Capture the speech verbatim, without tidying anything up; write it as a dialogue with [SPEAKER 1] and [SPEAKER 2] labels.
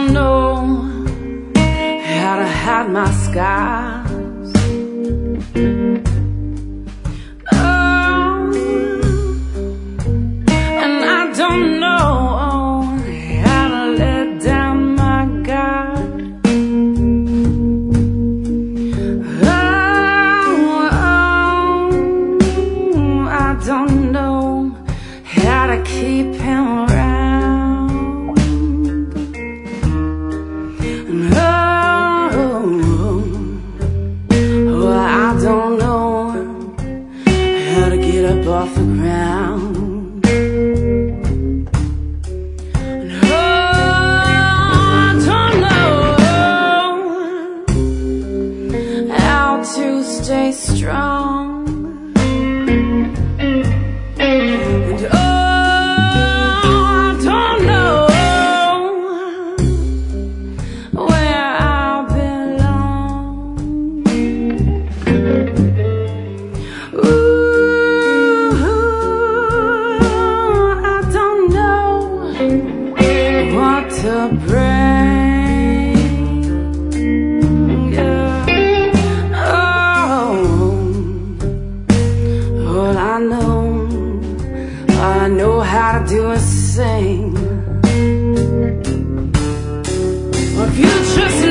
[SPEAKER 1] don't know how to hide my scars. Oh, and I don't know how to let down my guard. Oh, oh, I don't know how to keep him around. Don't know how to get up off the ground. And oh, I don't know how to stay strong. And oh, I don't know where I'll belong. Ooh, I don't know what to bring. Yeah. Oh, all I know, all I know how to do is sing. If you just